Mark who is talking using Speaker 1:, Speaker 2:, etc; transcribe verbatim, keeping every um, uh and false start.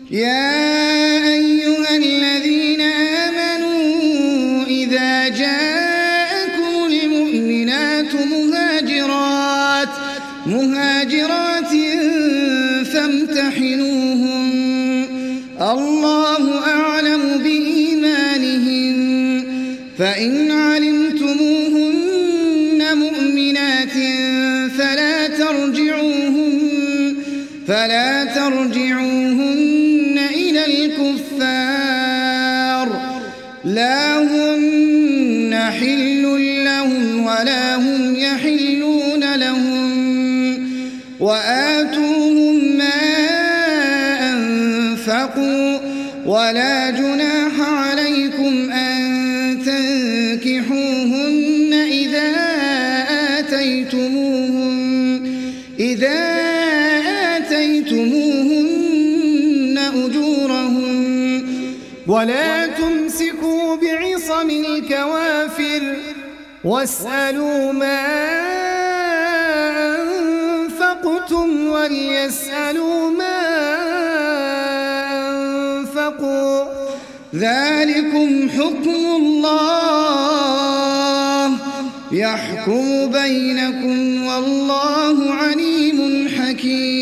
Speaker 1: يا أيها الذين آمنوا إذا جاءكم المؤمنات مهاجرات مهاجرات فامتحنوهن الله أعلم بإيمانهن فإن علمتموهن مؤمنات فلا ترجعوهن فلا ترجعوهن إلى الكفار لا هن حل لهم ولا هم يحلون لهم وآتوهم ما أنفقوا ولا جناح عليكم أن تنكحوهن إذا آتيتموهن إذا آتيتموهن أجورهن ولا تمسكوا بعصم الكوافر واسألوا ما أنفقتم وليسألوا ما أنفقوا ذلكم حكم الله يحكم بينكم والله عليم حكيم.